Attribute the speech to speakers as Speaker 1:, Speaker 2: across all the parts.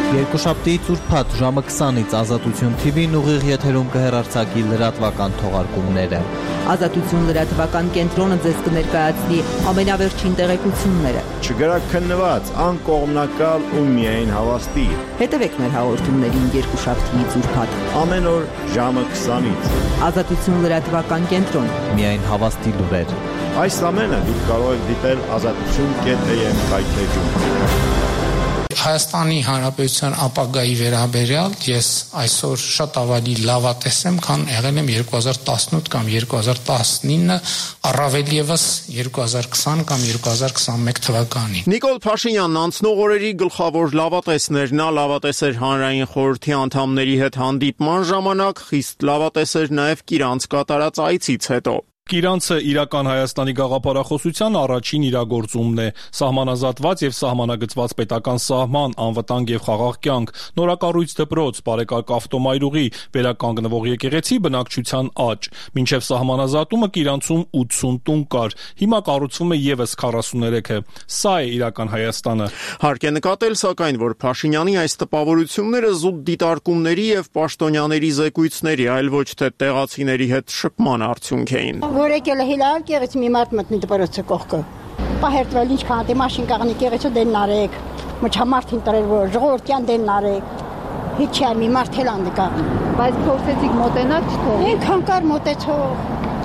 Speaker 1: Երկուշաբթիից ուրբաթ ժամը 20-ից Ազատություն TV-ն ուղիղ եթերում կհեռարձակի լրատվական թողարկումները։
Speaker 2: Ազատություն լրատվական կենտրոնը ձեզ կներկայացնի ամենավերջին տեղեկությունները։
Speaker 3: Չգրաքննված, անկողմնակալ ու միայն հավաստի։
Speaker 2: Հետևեք մեր հաղորդումներին երկուշաբթիից ուրբաթ։
Speaker 3: Ամեն օր ժամը 20-ից։
Speaker 2: Ազատություն լրատվական կենտրոն։
Speaker 1: Միայն հավաստի լուրեր։
Speaker 3: Այս ամենը դուք կարող եք դիտել azatutun.am կայքեջում։
Speaker 4: Հայաստանի Հանրապետության ապագայի վերաբերյալ ես այսօր շատ ավելի լավատես եմ, քան եղել եմ 2018 կամ 2019, առավել ևս 2020 կամ 2021 թվականին։
Speaker 5: Նիկոլ Փաշինյանն անցնող օրերի գլխավոր լավատեսն էր, նա լավատես էր Հանրային խորհրդի անդամների հետ հանդիպման ժամանակ, խիստ լավատես էր նաև Կիրանց կատարած այցից հետո։
Speaker 6: Կիրանցը իրական Հայաստանի գաղափարախոսության առաջին իրագործումն է, սահմանազատված եւ սահմանագծված պետական սահման, անվտանգ եւ խաղաղ կյանք, նորակառույց դպրոց, բարեկարգ ավտոմայրուղի, վերականգնվող եկեղեցի, բնակչության աճ։ Մինչեւ սահմանազատումը Կիրանցում 80 տուն կար, հիմա կառուցվում է եւս 43-ը։ Սա է իրական Հայաստանը։
Speaker 5: Հարկ է նկատել, սակայն, որ Փաշինյանի այս տպավորությունները զուտ դիտարկումների եւ պաշտոնյաների զեկույցների, այլ ոչ թե տեղացիների հետ շփման արդյունք էին։
Speaker 7: Որ եկել է հիլալ կեղեցի մի մարդ մտնի դպրոցը կողքը։ Պահերտվել ինչքան դե մաշին կաղնի կեղեցու դեն նարեք։ Մչամարդին տրել որ ժողովրդյան դեն նարեք։ Հիչ չի մի մարդ էլ անդկա։
Speaker 8: Բայց փորձեցիք մոտենալ չթող։
Speaker 7: Ինքան կար մոտեցող։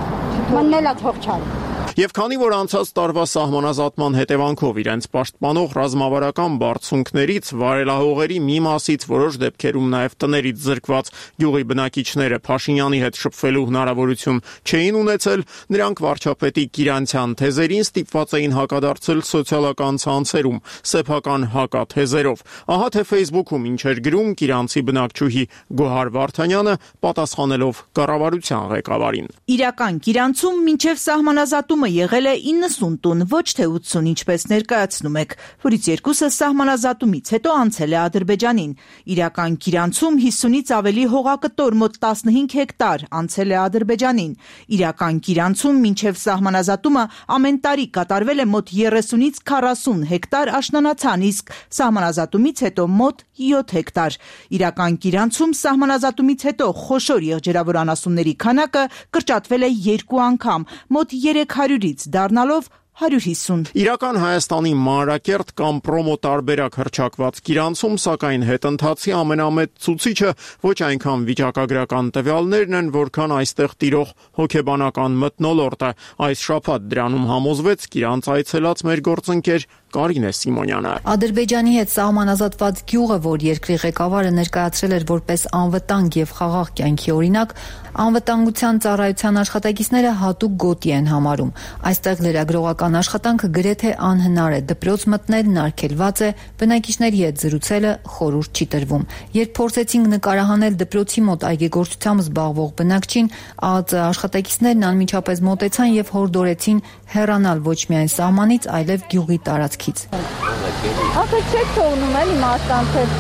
Speaker 7: Մնելա թող չար։
Speaker 5: Եվ քանի որ անցած տարվա սահմանազատման հետևանքով իրենց պաշտպանող ռազմավարական բարձունքներից վարելահողերի մի մասից որոշ դեպքերում նաև տներից զրկված գյուղի բնակիչները Փաշինյանի հետ շփվելու հնարավորություն չէին ունեցել, նրանք վարչապետի Կիրանցյան թեզերին ստիպված էին հակադարձել սոցիալական ցանցերում սեփական հակաթեզերով։ Ահա թե Facebook-ում ինչ էր գրում Կիրանցի բնակչուհի Գոհար Վարդանյանը, պատասխանելով կառավարության ղեկավարին։
Speaker 2: Իրական Կիրանցում մինչև սահմանազատումը եղել է 90 տուն, ոչ թե 80, ինչպես ներկայացնում եք, որից երկուսը սահմանազատումից հետո անցել է Ադրբեջանին։ Իրական Կիրանցում 50-ից ավելի հողակտոր մոտ 15 հեկտար անցել է Ադրբեջանին։ Իրական Կիրանցում մինչև սահմանազատումը ամեն տարի կատարվել է մոտ 30-ից 40 հեկտար աշնանացան, իսկ սահմանազատումից հետո մոտ 7 հեկտար։ Իրական Կիրանցում սահմանազատումից հետո խոշոր եղջերավոր անասունների քանակը կրճատվել է 2 անգամ, մոտ 300-ից դառնալով 150։
Speaker 5: Իրական Հայաստանի մանրակերտ կամ պրոմո տարբերակ հռչակված Կիրանցում, սակայն հետընթացի ամենամեծ ցուցիչը ոչ այնքան վիճակագրական տվյալներն են, որքան այստեղ տիրող հոգեբանական մթնոլորտը։ Այս շաբաթ դրանում համոզվեց Կիրանց այցելած մեր գործընկեր Կարինե Սիմոնյանը։
Speaker 8: Ադրբեջանի հետ սահմանազատված գյուղը, որ երկրի ղեկավարը ներկայացրել էր որպես անվտանգ եւ խաղաղ կյանքի օրինակ, անվտանգության ծառայության աշխատակիցները հատուկ գոտի են համարում։ Այստեղ լրագրողական աշխատանքը գրեթե անհնար է, դպրոց մտնելն արգելված է, բնակիչների հետ զրուցելը խորհուրդ չի տրվում։ Երբ փորձեցինք նկարահանել դպրոցի մոտ այգեգործությամբ զբաղվող բնակչին, ԱԱԾ աշխատակիցներն անմիջապես մոտեցան եւ հորդորեցին հեռանալ ոչ միայն սահմանից, այլև գյուղի տարածքից։ Ախր չեք թողնում էլի մարդկանց հետ։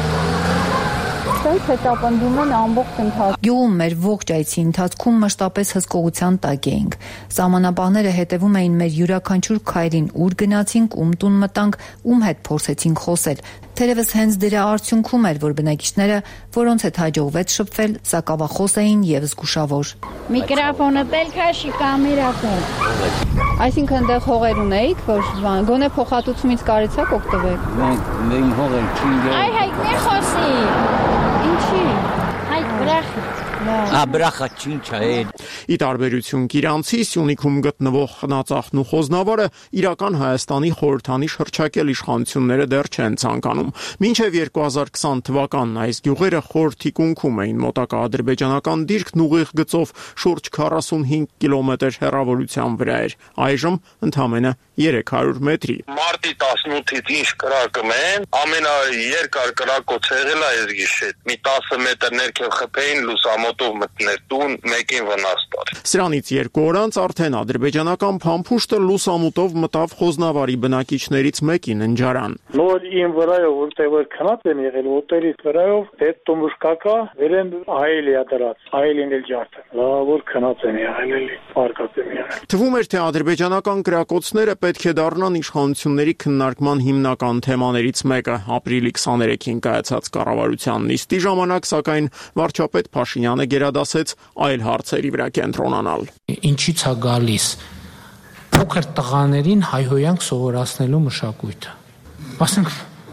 Speaker 8: Սենց հետապնդում են ամբողջ ընթացքում։ Գյուղում մեր ողջ այցի ընթացքում մշտապես հսկողության տակ էինք։ Սահմանապահները հետևում էին մեր յուրաքանչյուր քայլին, ուր գնացինք, ում տուն մտանք, ում հետ փորձեցինք խոսել։ Թերևս հենց դրա արդյունքում էր, որ բնակիչները, որոնց հետ հաջողվեց շփվել, սակավախոս էին եւ զգուշավոր։ Միկրոֆոնը տել քաշի կամերան։ Այսինքն դեռ հողեր ունեիք, որ գոնե փոխհատուցումից կարեցաք օգտվել։
Speaker 9: Մենք հողեր չի։
Speaker 8: Այ հայտնի խոսի։ Ինչի։ Հայտ բրախի։
Speaker 9: Բրախա չինչ է։
Speaker 5: Ի տարբերություն Կիրանցի, Սյունիքում գտնվող Խնածախն ու Խոզնավարը իրական Հայաստանի խորհրդանիշ հռչակել իշխանությունները դեռ չեն ցանկանում։ Մինչև 2020 թվականն այս գյուղերը խորհրդի կունքում էին, մոտակա ադրբեջանական դիրքն ուղիղ գծով շուրջ 45 կիլոմետր հեռավորության վրա էր։ Այժմ ընդամենը 300 մետրի։
Speaker 10: Մարտի 18-ից ինչ կրակում են, ամենաերկար կրակոց եղել է այս գիշեր։ Մի 10 մետր ներքև խփեին լուսամոտ մոտով մտներ տուն, մեկին վնաս տար։
Speaker 5: Սրանից 2 օր անց արդեն ադրբեջանական փամփուշտը լուսամուտով մտավ Խոզնավարի բնակիչներից մեկի ննջարան։
Speaker 11: Նոր իմ վրայով որտեղ որ քնած եմ եղել, ոտերից վրայով այդ տոմուշկակա վերեն այելի ադրած, այելին էլ ջարդը։ Լավ որ քնած եմ եղել էլի, պարկած եմ եղել։
Speaker 5: Թվում էր, թե ադրբեջանական գրակոծները պետք է դառնան իշխանությունների քննարկման հիմնական թեմաներից մեկը։ Ապրիլի 23-ին կայացած կառավարության նիստի ժամանակ, սակայն վարչապետ Փաշինյանը գերադասեց այլ հարցերի վրա կենտրոնանալ։
Speaker 4: Ինչից է գալիս փոքր տղաներին հայհոյանք սովորացնելու մշակույթը։ Ասենք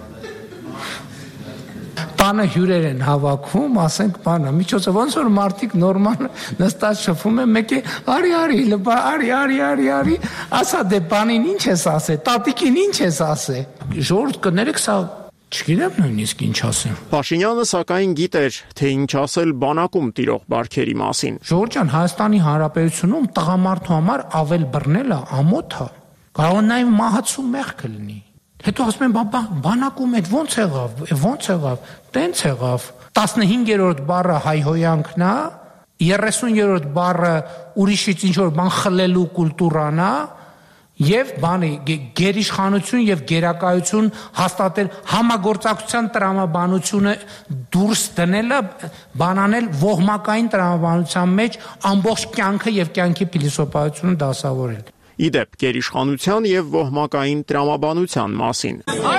Speaker 4: տանը հյուրեր են հավաքում, ասենք բանը, միջոցը ոնց որ մարդիկ նորմալ նստած շփվում են, մեկը արի, ասա դե բանին ինչ ես ասե, տատիկին ինչ ես ասե։ Ժողովուրդ կներեք, սա չգիտեմ նույնիսկ ինչ ասեմ։
Speaker 5: Փաշինյանը սակայն գիտեր, թե ինչ ասել բանակում տիրող բարքերի մասին։
Speaker 4: Ժողովուրդ ջան, Հայաստանի Հանրապետությունում տղամարդու համար ավել բռնելը ամոթ է։ Կարող է նաև մահացու մեղք լինի։ Հետո ասում են, բանակում այդ ոնց եղավ, տենց եղավ։ 15-րդ բառը հայհոյանքն է, 30-րդ բառը ուրիշից ինչ-որ բան խլելու կուլտուրան է, եւ բանի գերիշխանություն եւ գերակայություն հաստատել համագործակցության տրամաբանությունը դուրս դնելը բանանել ոհմակային տրամաբանության մեջ ամբողջ կյանքը եւ կյանքի փիլիսոփայությունը դասավորել։
Speaker 5: Իդեպ գերիշխանության եւ ոհմակային տրամաբանության մասին։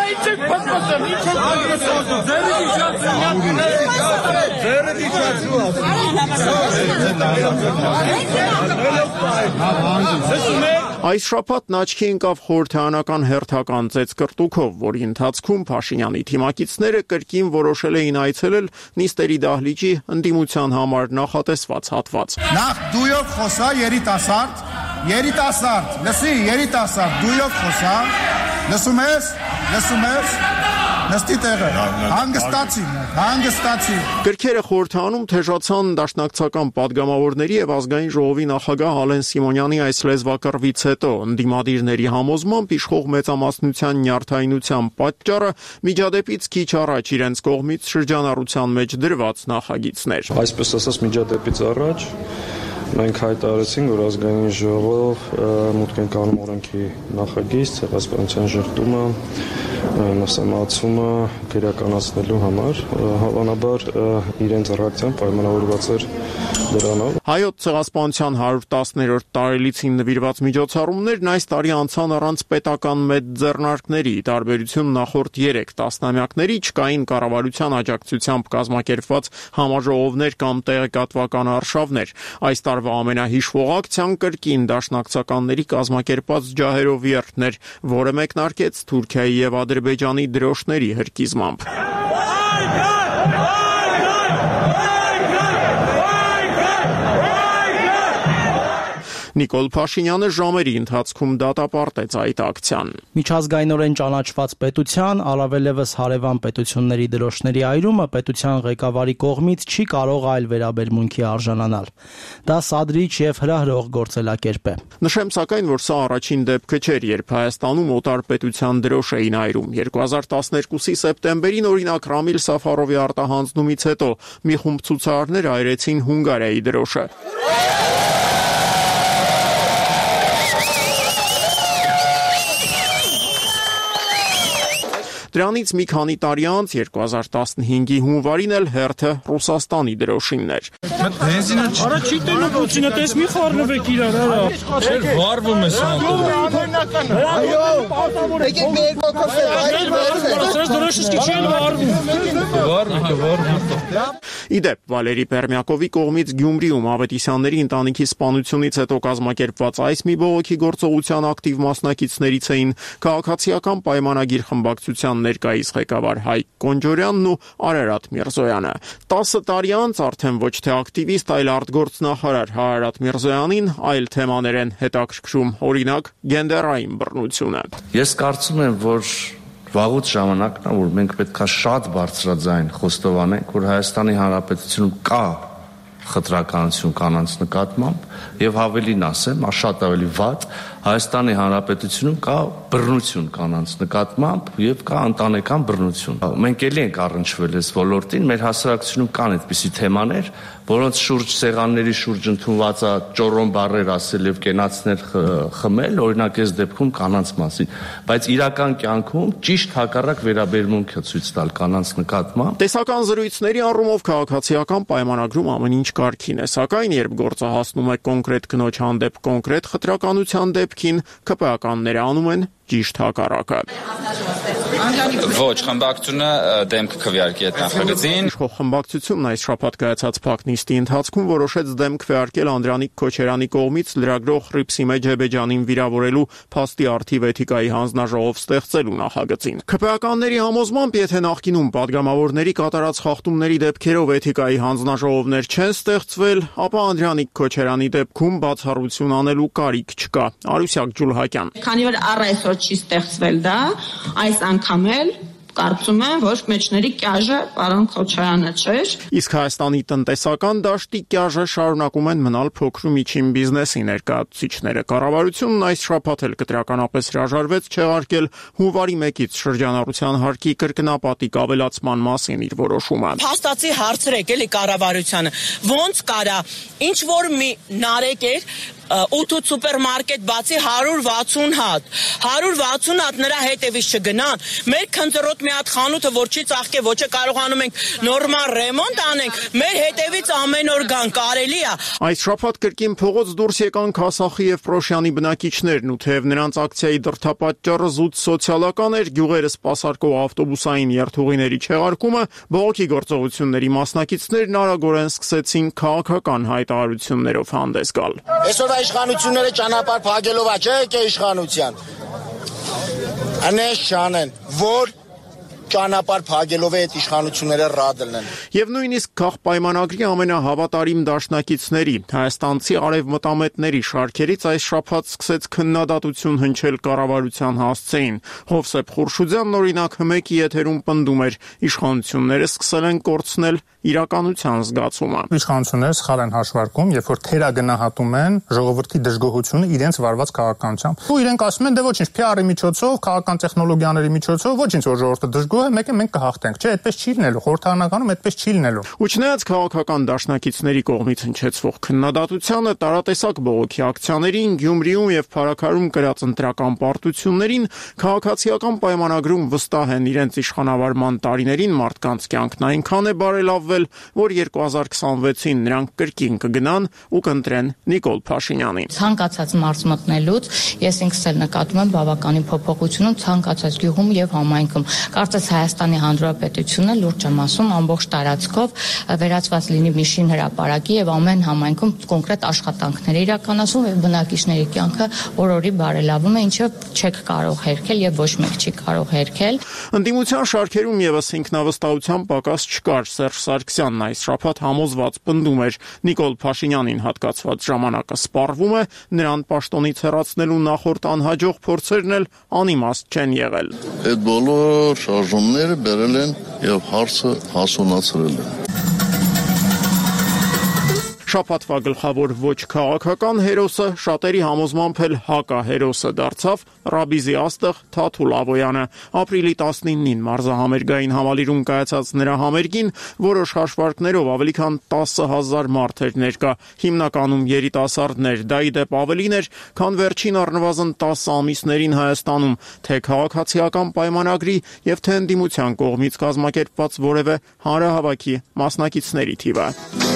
Speaker 5: Այս շաբաթն աչքի ընկավ խորհրդարանական հերթական ծեծկռտուքով, որի ընթացքում Փաշինյանի թիմակիցները կրկին որոշել էին այցելել նիստերի դահլիճի ընդդիմության համար նախատեսված հատված։
Speaker 12: Նախ դույով խոսա երիտասարդ, լսի երիտասարդ, դույով խոսա, լսում ես, նստի տեղը, հանգստացի։
Speaker 5: Գրքերը խորհրդարանում թեժացան դաշնակցական պատգամավորների եւ ազգային ժողովի նախագահ Ալեն Սիմոնյանի այս լեզվակռվից հետո ընդդիմադիրների համոզմամբ իշխող մեծամասնության նյարդայնության պատճառը միջադեպից քիչ առաջ իրենց կողմից շրջանառության մեջ դրված նախագիծներ։
Speaker 13: Այսպես ասած միջադեպից առաջ մենք հայտարարեցինք, որ ազգային ժողով մուտք են կանում օրենքի նախագիծ, ցեղասպանության ժխտումը, նասամացումը գերականացնելու համար, հավանաբար իրենց ռեակցիան պայմանավորված էր դրանով։ Հայոց ցեղասպանության 110-րդ տարելիցին նվիրված միջոցառումներն այս տարի անցան առանց պետական մեծ ձեռնարկների, ի տարբերություն նախորդ 3 տասնամյակների չկային կառավարության աջակցությամբ կազմակերպված համաժողովներ կամ տեղեկատվական արշավներ։ Այս տարվա ամենահիշվող ակցիան կրկին դաշնակցականների կազմակերպած ջահերով երթն էր, որը մեկնարկեց Թուրքիայի եւ Ադրբեջանի դրոշների հրկիզմամբ։ Նիկոլ Փաշինյանը ժամերի ընթացքում դատապարտեց այդ ակցիան։
Speaker 14: Միջազգայինորեն ճանաչված պետության, առավելևս հարևան պետությունների դրոշների այրումը պետության ղեկավարի կողմից չի կարող այլ վերաբերմունքի արժանանալ։ Դա սադրիչ եւ հրահրող գործելակերպ է։
Speaker 5: Նշեմ սակայն, որ սա առաջին դեպքը չէր, երբ Հայաստանում օտար պետության դրոշ էին այրում։ 2012-ի սեպտեմբերին օրինակ Ռամիլ Սաֆարովի արտահանձնումից հետո մի խումբ ցուցարարներ այրեցին Հունգարիայի դրոշը։ Դրանից մի քանի տարի անց 2015-ի հունվարին էլ հերթը Ռուսաստանի դրոշինն էր։
Speaker 6: Առաջի տենոկությունը տես մի խառնվեք իրար, արա։ Չէր վարվում ես
Speaker 5: Իդեպ Վալերի Պերմյակովի կողմից Գյումրիում Ավետիսյանների ընտանիքի սպանությունից հետո կազմակերպված այս մի բողոքի գործողության ակտիվ մասնակիցներից էին քաղաքացիական պայմանագիր խմբակցության ներկայիս ղեկավար Հայկ Կոնջորյանն ու Արարատ Միրզոյանը։ 10 տարի անց արդեն ոչ թե ակտիվիստ, այլ արտգործնախարար Արարատ Միրզոյանին այլ թեմաներ են հետաքրքրում, օրինակ գենդերային բռնությունը։
Speaker 15: Ես կարծում եմ, որ վաղուց ժամանակն է, որ մենք պետք է շատ բարձրաձայն խոստովանենք, որ Հայաստանի Հանրապետությունում կա խտրականություն կանանց նկատմամբ եւ ավելին ասեմ, շատ ավելի վատ Հայաստանի Հանրապետությունում կա բռնություն կանանց նկատմամբ եւ կա ընտանեկան բռնություն։ Մենք ելի ենք առնչվել այս ոլորտին, մեր հասարակությունում կան այդպիսի թեմաներ, որոնց շուրջ սեղանների շուրջ ընդունված է ճորոն բառեր ասել եւ կենացներ խմել, օրինակ այս դեպքում կանանց մասին, բայց իրական կյանքում ճիշտ հակառակ վերաբերմունք է ցույց տալ կանանց նկատմամբ։
Speaker 5: Տեսական զրույցների առումով քաղաքացիական պայմանագրում ամեն ինչ կարգին է, սակայն երբ գործը հասնում է կոնկրետ կնոջ հանդեպ կոնկրետ խտրականության դեպքին, ԿՊԱ-կանները անում են ճիշտ հակառակը։
Speaker 16: Ոչ, խմբակցությունը դեմ քվեարկի այդ նախագծին։
Speaker 5: Իշխող խմբակցությունն այս շաբաթ կայացած ՓԱԿ նիստի ընթացքում որոշեց դեմ քվեարկել Անդրանիկ Քոչարյանի կողմից լրագրող Ռիփսիմե Ջեբեջյանին վիրավորելու փաստի առթիվ էթիկայի հանձնաժողով ստեղծելու նախագծին։ ԿՊԱ-կանների համոզմամբ, եթե նախկինում падգամավորների կատարած խախտումների դեպքերով էթիկայի հանձնաժողովներ չեն ստեղծվել, ապա Անդրանիկ Քոչարյանի դեպքում բացառություն անելու կարիք չկա։ Արուսյակ Ջուլհակյան։
Speaker 17: Քանի որ առ այսօր չի ստեղծվել դա, այս անգամ էլ կարծում եմ, որ մեջների կյաժը պարոն Քոչարյանը չէր։
Speaker 5: Իսկ Հայաստանի տնտեսական դաշտի կյաժը շարունակում են մնալ փոքր ու միջին բիզնեսի ներկայացուցիչները։ Կառավարությունն այս շաբաթ էլ կտրականապես հրաժարվեց չեղարկել հունվարի 1-ից շրջանառության հարկի կրկնապատիկ ավելացման մասին իր որոշումը։
Speaker 18: Փաստացի հարցրեք էլի կառավարությանը, ոնց կարա ինչ որ մի նարեկ էր 8 սուպերմարկետ բացի 160 հատ 160 հատ նրա հետևից չգնան։ Մեր քնձռոտ մի հատ խանութը որ չի ծաղկե, ոչ է կարողանում ենք նորմալ ռեմոնտ անենք, մեր հետևից ամեն օր գան, կարելի է։
Speaker 5: Այս շաբաթ կրկին փողոց դուրս եկան Քասախի եւ Պրոշյանի բնակիչներն ու թեև նրանց ակցիայի դրդապատճառը զուտ սոցիալական էր, գյուղերը սպասարկող ավտոբուսային երթուղիների չեղարկումը, բողոքի գործողությունների մասնակիցներն արագորեն սկսեցին քաղաքական հայտարարություններով հանդես գալ։
Speaker 19: Իշխանությունները ճանապարհ փակելով է, չէ՞ իշխանության։ Անես շանեն, որ ճանապարհ փակելով է այդ իշխանությունները ռադելն։
Speaker 5: Եվ նույնիսկ քաղաքապայմանագրի ամենահավատարիմ դաշնակիցների հայաստանցի արևմտամետների շարքերից այս շաբաթ սկսեց քննադատություն հնչել կառավարության հասցեին։ Հովսեփ Խուրշուդյանն օրինակ հմեկի եթերում պնդում էր, իշխանությունները սկսել են կորցնել իրականության զգացումը։
Speaker 20: Իշխանությունները սխալ են հաշվարկում, երբ որ թերագնահատում են ժողովրդի դժգոհությունը իրենց վարված քաղաքականությամբ։ Ու իրենք ասում են, դե ոչինչ, PR-ի միջոցով, քաղաքական տեխնոլոգիաների միջոցով ոչինչ որ ժողովուրդը դժգոհ է, մեկ է մենք կհաղթենք։ Չէ, այդպես չի լինելու, խորհրդարանականում այդպես չի լինելու։
Speaker 5: Ու չնայած քաղաքական դաշնակիցների կողմից հնչեցվող քննադատությանը, տարատեսակ բողոքի ակցիաներին, Գյումրիում եւ Փարաքարում կրած ընտրական պարտություններին, քաղաքացիական պայմանագրում վստահ են իրենց իշխանավարման տարիներին մարդկանց կյանքն այնքան է բարելավվել, որ 2026-ին նրանք կրկին կգնան ու կընտրեն Նիկոլ Փաշինյանին։
Speaker 21: Ցանկացած մարզ մտնելուց ես ինքս էլ նկատում եմ բավականին փոփոխություն ցանկացած գյուղում եւ համայնքում։ Կարծես Հայաստանի Հանրապետությունը լուրջ եմ ասում ամբողջ տարածքով վերածված լինի մի շին հրապարակի եւ ամեն համայնքում կոնկրետ աշխատանքներ իրականացում եւ բնակիչների կյանքը օրորի բարելավում է, ինչը չեք կարող հերքել եւ ոչ մեկ չի կարող հերքել։
Speaker 5: Ընդդիմության շարքերում եւս ինքնավստահության պակաս չկար։ Սերժ Սարգսյանն այս շաբաթ համոզված պնդում էր, Նիկոլ Փաշինյանին հատկացված ժամանակը սպառվում է, նրան պաշտոնից հեռացնելու նախորդ անհաջող փորձերն էլ անիմաստ չեն եղել։
Speaker 22: Այդ բոլոր շարժումները բերել են եւ հարցը հասունացրել են։
Speaker 5: Շաբաթվա գլխավոր ոչ քաղաքական հերոսը շատերի համոզմամբ էլ հակահերոսը դարձավ Ռաբիզի աստղ Թաթուլ Ավոյանը։ Ապրիլի 19-ին մարզահամերգային համալիրում կայացած նրա համերգին որոշ հաշվարկներով ավելի քան 10,000 մարդ էր ներկա, հիմնականում երիտասարդներ, դա ի դեպ ավելին էր, քան վերջին առնվազն 10 ամիսներին Հայաստանում, թե քաղաքացիական պայմանագրի եւ թե ընդդիմության կողմից կազմակերպված որևէ հանրահավաքի մասնակիցների թիվը։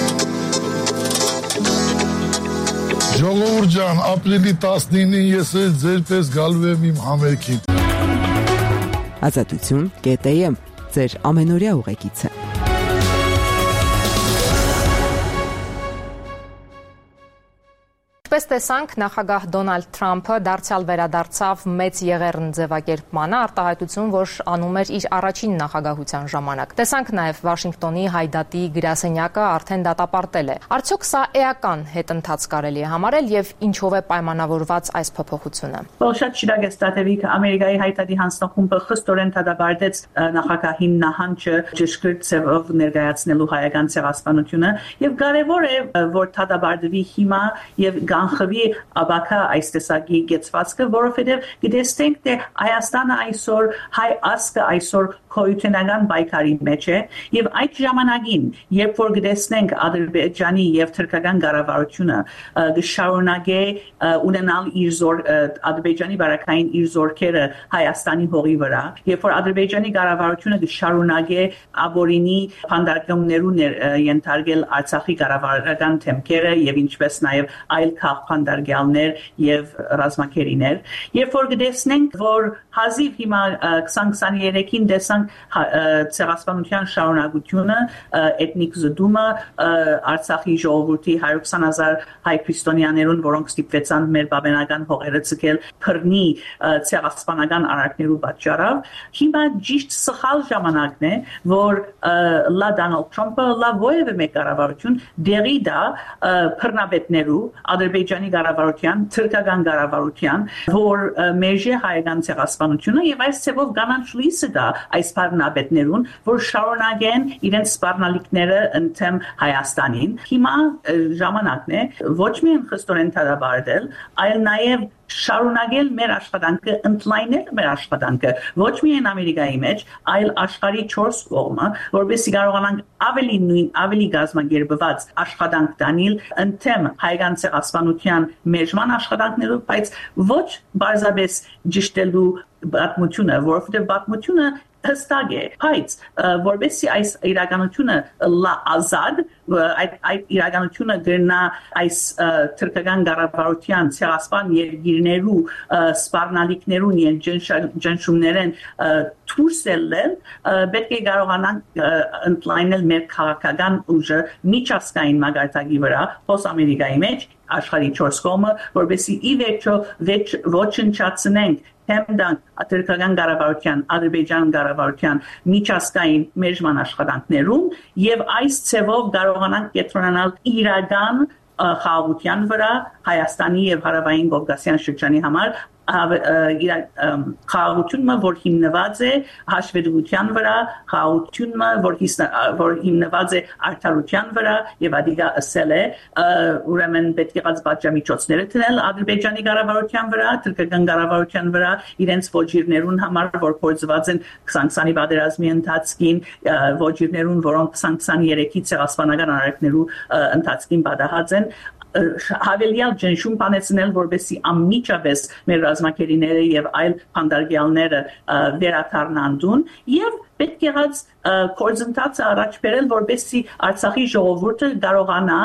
Speaker 23: Ժողովուրդ ջան, ապրիլի 19-ին ես ձեր պես գալու եմ իմ համերգին։
Speaker 24: Ազատություն.am ձեր ամենօրյա ուղեկիցը։
Speaker 25: Ինչպես տեսանք, նախագահ Դոնալդ Թրամփը դարձյալ վերադարձավ մեծ եղեռն ձևակերպմանը, արտահայտություն, որ անում էր իր առաջին նախագահության ժամանակ։ Տեսանք նաև Վաշինգտոնի հայդատի գրասենյակը արդեն դատապարտել է։ Արդյոք սա էական հետընթաց կարելի է համարել եւ ինչով է պայմանավորված այս փոփոխությունը։
Speaker 26: Շատ շիրակ է ստատևի Ամերիկայի հայդատի հանձնախումբը խստորեն դատապարտեց նախագահին նահանջը ճշգրիտ ձևով ներկայացնելու հայկական ցեղասպանությունը եւ կարեւոր է որ դատապարտվի հիմա եւ կանխվի աբակա այս տեսակի գեցվածքը, որովհետև գտեսնենք թե Հայաստանը այսօր հայ ազգը այսօր քոյութենական պայքարի մեջ է եւ այդ ժամանակին երբ որ գտեսնենք Ադրբեջանի եւ թուրքական կառավարությունը գշարունակե ունենալ իր Ադրբեջանի բարակային իր զորքերը Հայաստանի հողի վրա, երբ որ Ադրբեջանի կառավարությունը գշարունակե աբորինի փանդարգումներուն ենթարկել Արցախի կառավարական թեմքերը եւ ինչպես նաեւ այլ քաղաքանդարգյալներ եւ ռազմակերիներ, երբ որ գտեսնենք որ հազիվ հիմա 2023-ին տեսանք ցեղասպանության շարունակությունը, էթնիկ զդումը Արցախի ժողովրդի 120,000 հայ քրիստոնյաներուն, որոնք ստիպվեցան մեր բավենական հողերը ցկել բռնի ցեղասպանական արարքներու պատճառով, հիմա ճիշտ սխալ ժամանակն է, որ լա Դոնալդ Թրամփը լա ովևէ մեկ կառավարություն դերի դա բռնապետներու Ադրբեջանի կառավարության, թուրքական կառավարության, որ մեժե հայկական ցեղասպանությունը եւ այս ցեվով կանանչ լույսը դա այս բռնապետներուն, որ շարունակեն իրենց սպառնալիքները ընդեմ Հայաստանին։ Հիմա ժամանակն է ոչ միայն խստորեն դադարել, այլ նաեւ շարունակել մեր աշխատանքը, ընդլայնել մեր աշխատանքը ոչ միայն Ամերիկայի մեջ, այլ աշխարհի 4 կողմը, որովհետեւ կարողանանք ավելի գազմագերբված աշխատանք տանել ընդեմ հայկական ցեղասպանության մեժման աշխատանքներով, բայց ոչ բարձրապես ճշտելու պատմությունը, որովհետեւ պատմությունը հստակ է, բայց որովհետեւ այս իրականությունը ազատ այդ իրականությունը դեռնա այս թուրքական կառավարության ցեղասպան երկիրներու սպառնալիքներուն եւ ճնշումներեն թուրսելել, պետք է կարողանանք ընդլայնել մեր քաղաքական ուժը միջազգային մակարդակի վրա, հոս Ամերիկայի մեջ, աշխարհի 4 կողմը, որովհետեւ ի վերջո ոչնչացնենք Հեմդան թուրքական կառավարության, Ադրբեջան կառավարության միջազգային մեժման աշխատանքներում եւ այս ցեվով կարողանանք կենտրոնանալ իրական խաղաղության վրա Հայաստանի եւ Հարավային Կովկասյան շրջանի համար խաղաղությունը, որ հիմնված է հաշվետվության վրա, խաղաղությունը, որ հիմնված է արդարության վրա եւ ադիգա ասել է, ուրեմն պետք է պատժամիջոցները տնել Ադրբեջանի կառավարության վրա, թուրքական կառավարության վրա, իրենց ոչիրներուն համար, որ փորձված են 20-ի պատերազմի ընթացքին, ոչիրներուն, որոնք 2023-ի ցեղասպանական արարքներու ընթացքին պատահած են, հավելյալ ճնշում բանեցնել, որովհետեւ անմիջապես մեր ռազմակերիները եւ այլ փանդարգյալները վերաթարնան դուն եւ պետք եղած կորձընթացը առաջ բերել, որովհետեւ Արցախի ժողովուրդը կարողանա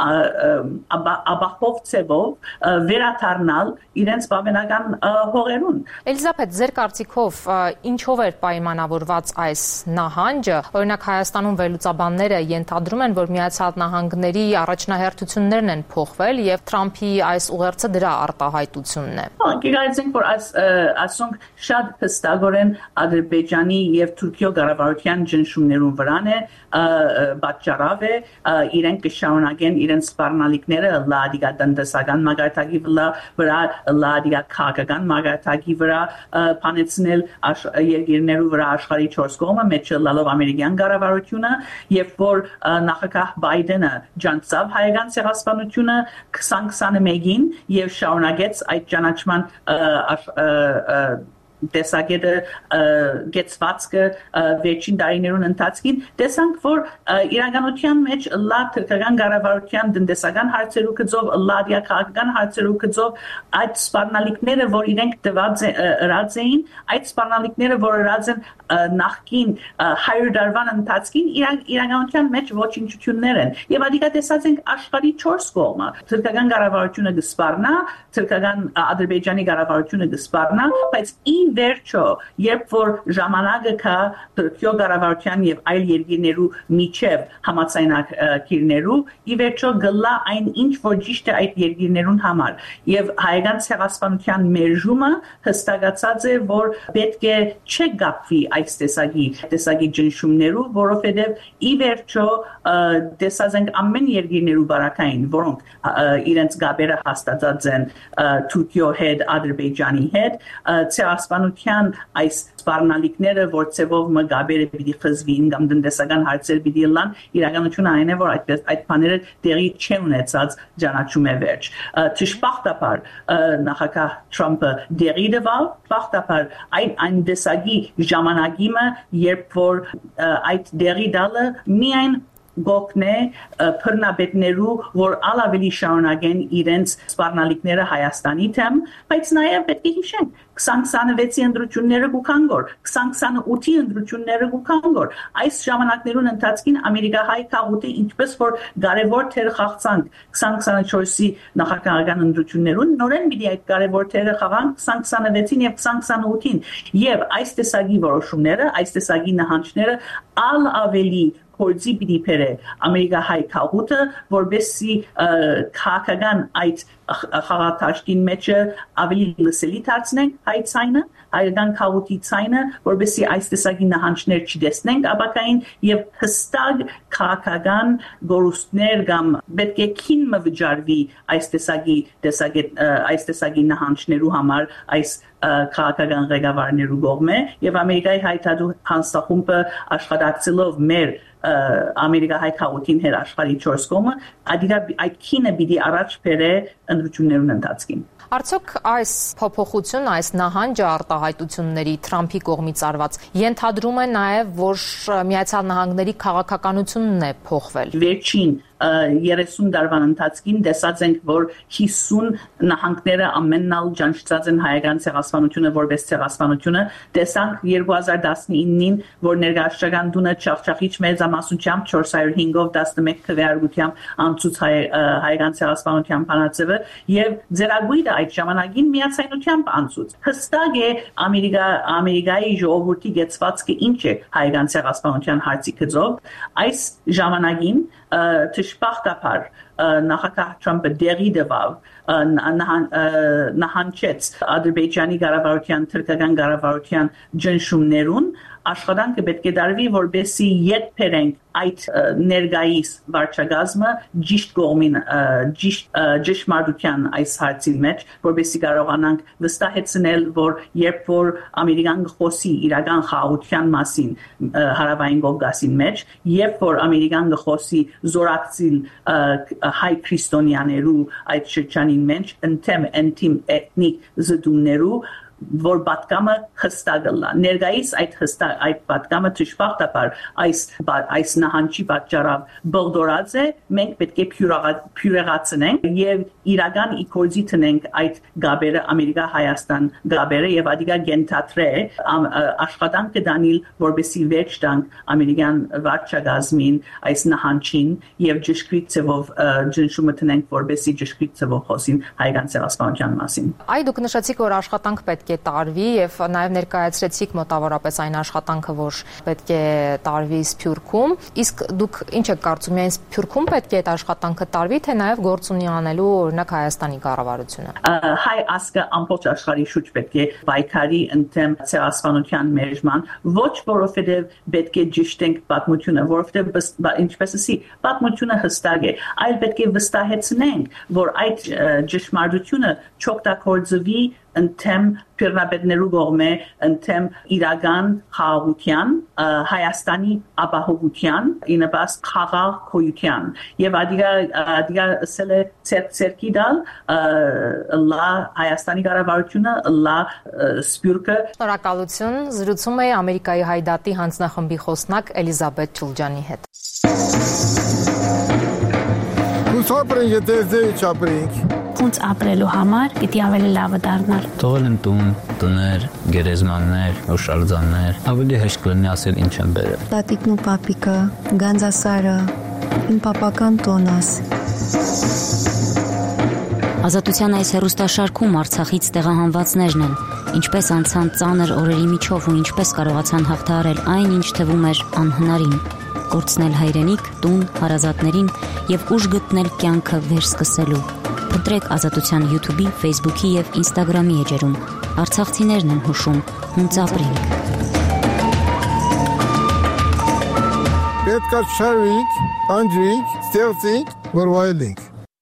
Speaker 26: աբախով ցեվով վերաթարնալ իրենց բավենական հողերուն։
Speaker 25: Էլիզաբեթ, ձեր կարծիքով ինչով էր պայմանավորված այս նահանջը։ Օրինակ Հայաստանում վերլուծաբանները ենթադրում են, որ Միացյալ Նահանգների առաջնահերթություններն են փոխվել եւ Թրամփի այս ուղերձը դրա արտահայտությունն է։
Speaker 26: Գիտենք, որ ասոնք շատ հստակորեն Ադրբեջանի եւ Թուրքիո կառավարության ճնշումներուն վրան է պատճառավ է իրենք կշարունակեն իրենց սպառնալիքները լադիգա տնտեսական մակարդակի վրա լադիգա քաղաքական մակարդակի վրա փանեցնել երկիրներու վրա աշխարհի 4 կողմը մեջ լալով ամերիկյան կառավարությունը եւ որ նախագահ Բայդենը ջանցավ հայկական ցեղասպանությունը 2021-ին եւ շարունակեց այդ ճանաչման տեսակետը գեցվածքը վերջին տարիներուն ընթացքին տեսանք որ իրականության մեջ լա թուրքական կառավարության տնտեսական հարցերու գծով լադիա քաղաքական հարցերու գծով այդ սպառնալիքները որ իրենք տված ռած էին այդ սպառնալիքները որ ռած են նախքին 100 տարվան ընթացքին իրականության մեջ ոչնչություններ են եւ ադիկա տեսած ենք աշխարհի 4 կողմը թուրքական կառավարությունը կսպառնա թուրքական Ադրբեջանի կառավարությունը կսպառնա բայց վերջո, երբ որ ժամանակը կա Թուրքիո կառավարության եւ այլ երկիրներու միջև համաձայնագիրներու, ի վերջո գլա այն ինչ որ ճիշտ է այդ երկիրներուն համար եւ հայկական ցեղասպանության մերժումը հստակացած է որ պետք է չգապվի այս տեսակի ճնշումներու, որովհետեւ ի վերջո տեսած ենք ամեն երկիրներու բարակային, որոնք իրենց գաբերը հաստատած են Թուրքիո հետ, Ադրբեջանի հետ, ցեղասպան ցեղասպանության այս սպառնալիքները, որ ցևով մգաբերը պիտի խզվին կամ տնտեսական հարցեր պիտի լան, իրականությունը այն է, որ այդ բաները տեղի չեն ունեցած ճանաչում է վերջ։ Ճշմարտաբար նախագահ Թրամփը դերի դվավ, ճշմարտաբար այն դեսագի ժամանակիմը, երբ որ այդ դերի դալը միայն գոքնե փռնաբետներու, որ ալավելի շարունակեն իրենց սպառնալիքները Հայաստանի թեմ, բայց նաև պետք է հիշենք 2026-ի ընտրությունները կուքանգոր, 2028-ի ընտրությունները կուքանգոր։ Այս ժամանակներուն ընթացքին ամերիկահայ քաղուտի ինչպես որ կարևոր թեր խաղցանք 2024-ի նախագահական ընտրություններուն, նորեն պիտի այդ կարևոր թերը խաղանք 2026-ին եւ 2028-ին։ Եվ այս տեսակի որոշումները, այս տեսակի նահանջները ավելի փորձի պիտի բերե ամերիկահայ քաղուտը, որբեսի քաղաքական այդ խաղաթաշկին մեջը ավելի լսելի դարձնենք հայ ցայնը, հայկական քաղուտի ցայնը, որբեսի այս տեսակի նահանջներ չտեսնենք ապակային եւ հստակ քաղաքական գորուստներ կամ պետք է քինը վճարվի այս տեսակի նահանջներու համար այս քաղաքական ղեկավարներու կողմէ եւ Ամերիկայի հայտարարու հանձնախումբը աշխատակցելով մեր Ամերիկահայ քաղաքին հետ աշխարհի 4 կողմը այդ քինը պիտի առաջ բերե ընտրություններուն ընթացքին։
Speaker 25: Արդյոք այս փոփոխություն, այս նահանջը արտահայտությունների Թրամփի կողմից արված ենթադրում է նաև, որ Միացյալ Նահանգների քաղաքականությունն է փոխվել։
Speaker 26: Վերջին 30 տարվան ընթացքին տեսած ենք, որ 50 նահանգները ամենալ ճանաչած են հայկական ցեղասպանությունը որպես ցեղասպանությունը, տեսանք 2019-ին, որ ներկայացական դունը չախչախիչ մեծամասնությամբ 405-ով 11 քվեարկությամբ անցուց հայկական ցեղասպանության բանաձևը եւ ձերագույրը այդ ժամանակին միացայնությամբ անցուց։ Հստակ է Ամերիկայի ժողովրդի գեցվածքը ինչ է հայկական ցեղասպանության հարցի գծով, այս ժամանակին ճշմարտաբար նախագահ Թրամփը դերի դվավ նահանջեց Ադրբեջանի կառավարության, թուրքական կառավարության ճնշումներուն, աշխատանքը պետք է դարվի, որբեսի ետ բերենք այդ ներգայիս վարչագազմը ճիշտ կողմին, ճշմարտության այս հարցի մեջ, որբեսի կարողանանք վստահեցնել, որ երբ որ Ամերիկան խոսի իրական խաղաղության մասին հարավային Կովկասին մեջ, երբ որ Ամերիկան խոսի զորակցիլ հայ քրիստոնյաներու այդ շրջանին մեջ, ընդդեմ էթնիկ զդումներու, որ պատկամը հստակ լա։ Ներկայիս այդ պատկամը ճշմարտաբար այս նահանջի պատճառով բողդորած է, մենք պետք է փյուրեղացնենք եւ իրական իքորձի տնենք այդ գաբերը Ամերիկա-Հայաստան գաբերը եւ ադիգա գենթատրե աշխատանքը դանիլ, որբեսի վերջ տանք ամերիկյան վարչագազմին այս նահանջին եւ ճշգրիտ ծավով ճնշումը տնենք, որբեսի ճշգրիտ ծավով խոսին հայկական ցեղասպանության մասին։
Speaker 25: Այ դուք նշեցիք, որ աշխատանք պետք է տարվի եւ նաեւ ներկայացրեցիք մոտավորապես այն աշխատանքը, որ պետք է տարվի Սփյուռքում, իսկ դուք ինչ եք կարծում, միայն Սփյուռքում պետք է այդ աշխատանքը տարվի, թե նաեւ գործ ունի անելու օրինակ Հայաստանի կառավարությունը։
Speaker 26: Հայ ասկը ամբողջ աշխարհի շուրջ պետք է պայքարի ընդդեմ ցեղասպանության մերժման, ոչ որովհետեւ պետք է ճիշտենք պատմությունը, որովհետեւ ինչպես ասի, պատմությունը հստակ է, այլ պետք է վստահեցնենք, որ այդ ճշմարտությունը չօգտագործվի ընդդեմ փիռնաբեդներու կողմէ, ընդդեմ իրական խաղաղության, Հայաստանի ապահովության, ինաբաս խաղաղ քոյության եւ ադիգա սելե ցերկի դալ լա Հայաստանի կառավարությունը լա Սփյուռքը։
Speaker 25: Շնորհակալություն, զրուցում է Ամերիկայի հայդատի հանձնախմբի խոսնակ Էլիզաբեթ Չուլջանի հետ։
Speaker 23: Ուսապրեն եթե չապրենք
Speaker 1: Ոնց ապրելու համար պիտի ավելի լավը դառնալ։
Speaker 2: Թողել են տուն, տներ, գերեզմաններ, հուշարձաններ, ավելի հեշտ կլինի ասել ինչ են բերել։
Speaker 3: Տատիկն ու պապիկը, Գանձասարը, իմ պապական տոնս։
Speaker 7: Ազատության այս հեռուստաշարքում Արցախից տեղահանվածներն են, ինչպես անցան ծանր օրերի միջով ու ինչպես կարողացան հաղթահարել այն, ինչ թվում էր անհնարին։ Կորցնել հայրենիք, տուն, հարազատներին եւ ուժ գտնել կյանքը վերսկսելու։ Ընտրեք Ազատության YouTube-ի, Facebook-ի եւ Instagram-ի էջերում։ Արցախցիներն են հուշում, հունց ապրենք։
Speaker 23: Պետք է շարվենք, անջրենք, ստեղծենք, որ վայելենք։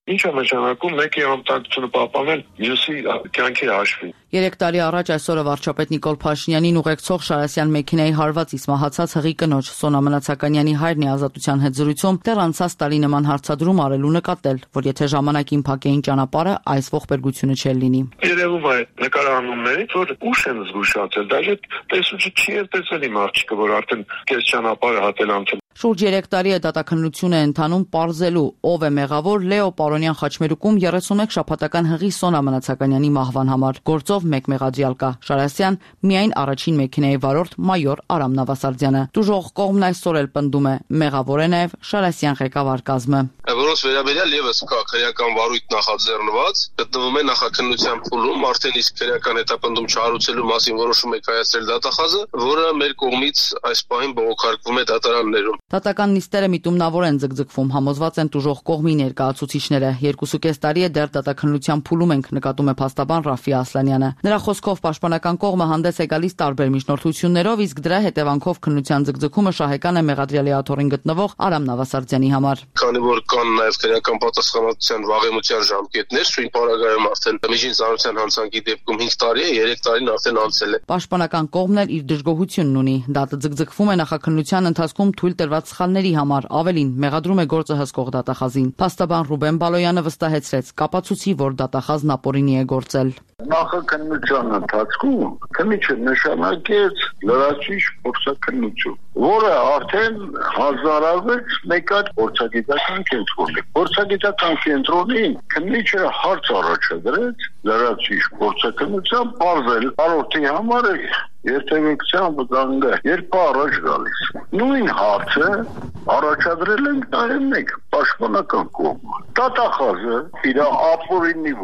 Speaker 4: Ինչ է նշանակում մեկի անվտանգությունը պահպանել, մյուսի կյանքի հաշվին։
Speaker 8: 3 տարի առաջ այսօրը վարչապետ Նիկոլ Փաշինյանին ուղեկցող Շարասյան մեքենայի հարվածից մահացած հղի կնոջ Սոնա Մնացականյանի հայրն Ազատության հետ զրույցում դեռ անցած տարի նման հարցադրում արելու նկատել, որ եթե ժամանակին փակեին ճանապարհը, այս ողբերգությունը չէր լինի։
Speaker 4: Երևում է նկարահանումներից, որ ուշ են զգուշացել, դաժե տեսուչը չի տեսել իմ աղջիկը, որ արդեն կես ճանապարհը հատել անցել։
Speaker 8: Շուրջ 3 տարի է դատաքննություն է ընթանում պարզելու ով է մեղավոր Լեո Պարոնյան Խաչմերուկում 31 շաբաթական հղի Սոնա Մնացականյանի մահվան համար։ Գործով մեկ մեղադրյալ կա՝ Շարասյան, միայն առաջին մեքենայի վարորդ մայոր Արամ Նավասարդյանը։ Դժոխ կողմն այսօր էլ պնդում է մեղավոր է նաև Շարասյան ղեկավար կազմը։
Speaker 9: Որոնց վերաբերյալ եւս կա քրեական վարույթ նախաձեռնված, գտնվում է նախաքննության փուլում, արդեն իսկ քրեական հետապնդում չհարուցելու մասին որոշում է կայացրել դատախազը, որը մեր կողմից այս պահին բողոքարկվում է դատարաններում։
Speaker 8: Դատական նիստերը միտումնավոր են ձգձգվում, համոզված են տուժող կողմի ներկայացուցիչները։ 2.5 տարի է դեռ դատաքննության փուլում ենք, նկատում է փաստաբան Ռաֆի Ասլանյանը։ Նրա խոսքով պաշտպանական կողմը հանդես է գալիս տարբեր միջնորդություններով, իսկ դրա հետևանքով քննության ձգձգումը շահեկան է մեղադրյալի աթոռին գտնվող Արամ Նավասարդյանի համար։
Speaker 9: Քանի որ կան նաև քրեական պատասխանատվության վաղեմության ժամկետներ, սույն պարագայում արդեն միջին ծանրության հանցանքի դեպքում 5 տարի է, 3 տարին արդեն անցել է։
Speaker 8: Պաշտպանական կողմն էլ իր դժգոհությունն ունի։ Դատը ձգձգվում է նախաքննության ընթացքում թույլ տրված սխալների համար, ավելին մեղադրում է գործը հսկող դատախազին։ Փաստաբան Ռուբեն Բալոյանը վստահեցրեց, կապացուցի, որ դատախազն ապօրինի է գործել։
Speaker 10: Նախաքննության ընթացքում քննիչը նշանակեց լրացուցիչ փորձաքննություն, որը արդեն հազարավեց մեկ այլ փորձագիտական կենտրոնի։ Փորձագիտական կենտրոնին քննիչը հարց առաջադրեց լրացուցիչ փորձաքննության բարձել արորդի համար երթևեկության վտանգը երբ առաջ գալիս։ Նույն հարցը առաջադրել են տարին մեկ պաշտպանական կողմը։ Դատախազը իր ապօրինի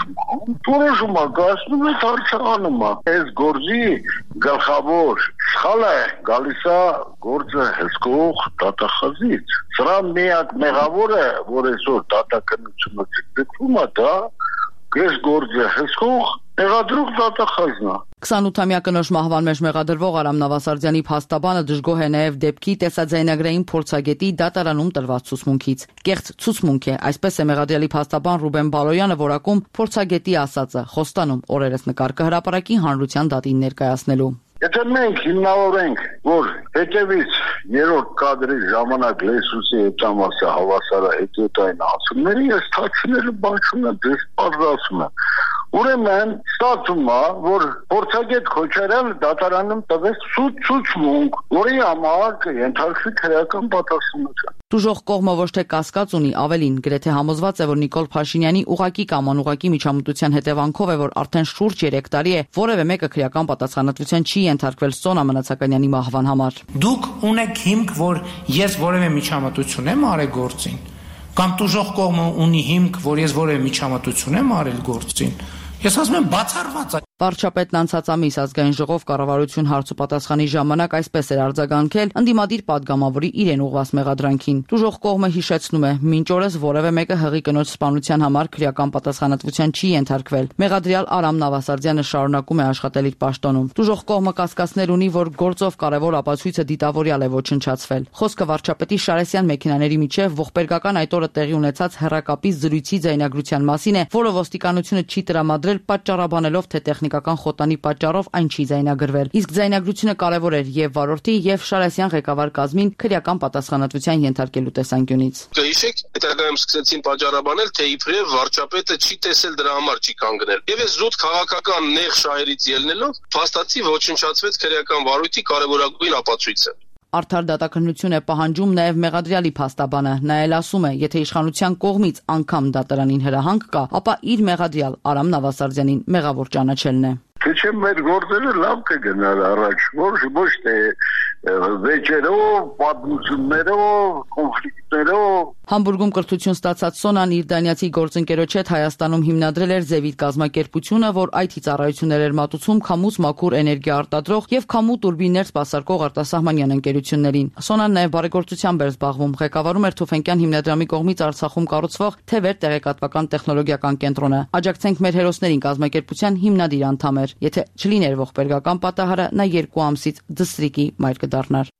Speaker 10: որոշումը կայացնում է հարցանում է։ Այս գործի գլխավոր սխալը գալիս է գործը հսկող դատախազից։ Սրա միակ մեղավորը, որ այսօր դատաքննությունը ձգձգվում է, դա այս գործը հսկող մեղադրող դատախազն է։
Speaker 8: 28-ամյա կնոջ մահվան մեջ մեղադրվող Արամ Նավասարդյանի փաստաբանը դժգոհ է նաև դեպքի տեսաձայնագրային փորձագետի դատարանում տրված ցուցմունքից։ Կեղծ ցուցմունք է, այսպես է մեղադրյալի փաստաբան Ռուբեն Բալոյանը որակում փորձագետի ասածը, խոստանում օրերս նկար կհրապարակի հանրության դատին ներկայացնելու։
Speaker 10: Եթե մենք հիմնավորենք, որ հետևից երրորդ կադրի ժամանակ լեսուսի հետամասը հավասարը հետոտային ասումների, ես թաքցնելու բան չունեմ, դες պարզացում եմ։ Ուրեմն ստացվում է, որ փորձագետ Քոչարյանը դատարանում տվեց ցուցմունք, որի համար կենթարկվի քրեական պատասխանատվություն։
Speaker 8: Դժոխ կողմը ոչ թե կասկած ունի, ավելին գրեթե համոզված է, որ Նիկոլ Փաշինյանի ուղակի կամ անուղակի միջամտության հետևանքով է, որ արդեն շուրջ 3 տարի է որևէ մեկը քրեական պատասխանատվության չի ենթարկվել Սոնա Մնացականյանի մահվան համար։
Speaker 11: Դուք ունեք հիմք, որ ես որևէ միջամտություն եմ արել գործին, կամ դժոխ կողմը ունի հիմք, որ ես որևէ միջամտություն եմ արել գործին։ Ես ասում եմ բացառված է։
Speaker 8: Վարչապետն անցած ամիս ազգային ժողով կառավարություն հարցուպատասխանի ժամանակ այսպես էր արձագանքել ընդդիմադիր падգամավորի իրեն ուղղված մեղադրանքին։ Դժոխ կողմը հիշեցնում է, մինչ օրս որևէ մեկը հղի կնոջ սպանության համար քրեական պատասխանատվության չի ենթարկվել։ Մեղադրյալ Արամ Նավասարդյանը շարունակում է աշխատել իր պաշտոնում։ Դժոխ կողմը կասկածներ ունի, որ գործով կարևոր ապացույցը դիտավորյալ է ոչնչացվել։ Խոսքը վարչապետի Շարասյան մեքենաների միջև ողբերգական այդ օրը տեղի ունեցած հեռակապի զրույցի ձայնագրության մասին է, որը ոստիկանությունը չի տրամադրել պատճառաբանելով, թե տեխնիկական խոտանի պատճառով այն չի ձայնագրվել։ Իսկ ձայնագրությունը կարևոր էր եւ վարորդի եւ Շարասյան ղեկավար կազմին քրեական պատասխանատվության ենթարկելու տեսանկյունից։
Speaker 9: Հիշեք, հետագայում սկսեցին պատճառաբանել, թե իբրև վարչապետը չի տեսել դրա համար չի կանգնել։ Եվ այս զուտ քաղաքական նեղ շահերից ելնելով փաստացի ոչնչացվեց քրեական վարույթի կարևորագույն ապացույցը։
Speaker 8: Արդար դատաքննություն է պահանջում նաև մեղադրյալի փաստաբանը։ Նա էլ ասում է, եթե իշխանության կողմից անգամ դատարանին հրահանգ կա, ապա իր մեղադրյալ Արամ Նավասարդյանին մեղավոր ճանաչելն է։
Speaker 10: Թե չէ մեր գործերը լավ կգնար առաջ, ոչ թե վեճերով, պատմություններով, կոնֆլիկտներով։
Speaker 8: Համբուրգում կրթություն ստացած Սոնան իր դանիացի գործընկերոջ հետ Հայաստանում հիմնադրել էր Զևիտ կազմակերպությունը, որ IT ծառայություններ էր մատուցում քամուց մաքուր էներգիա արտադրող եւ քամու տուրբիններ սպասարկող արտասահմանյան ընկերություններին։ Սոնան նաև բարեգործությամբ էր զբաղվում, ղեկավարում էր Թուֆենկյան հիմնադրամի կողմից Արցախում կառուցվող Թևեր տեղեկատվական տեխնոլոգիական կենտրոնը։ Աջակցենք մեր հերոսներին կազմակերպության հիմնադիր անդամ էր։ Եթե չլիներ ողբերգական պատահարը, նա 2 ամսից դստրիկի մայր կդառնար։